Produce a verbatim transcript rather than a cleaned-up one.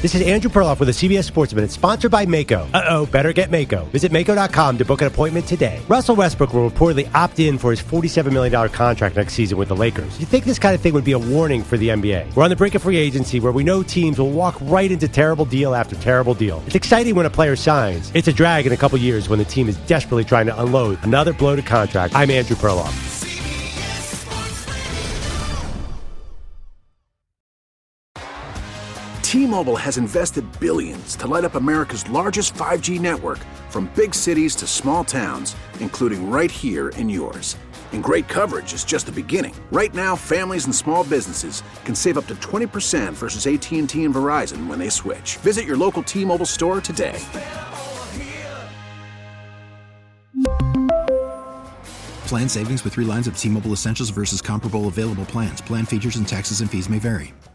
This is Andrew Perloff with a C B S Sports Minute, sponsored by Mako. Uh-oh, better get Mako. Visit Mako dot com to book an appointment today. Russell Westbrook will reportedly opt in for his forty-seven million dollars contract next season with the Lakers. You'd think this kind of thing would be a warning for the N B A. We're on the brink of free agency where we know teams will walk right into terrible deal after terrible deal. It's exciting when a player signs. It's a drag in a couple years when the team is desperately trying to unload another bloated contract. I'm Andrew Perloff. T-Mobile has invested billions to light up America's largest five G network, from big cities to small towns, including right here in yours. And great coverage is just the beginning. Right now, families and small businesses can save up to twenty percent versus A T and T and Verizon when they switch. Visit your local T-Mobile store today. Plan savings with three lines of T-Mobile Essentials versus comparable available plans. Plan features and taxes and fees may vary.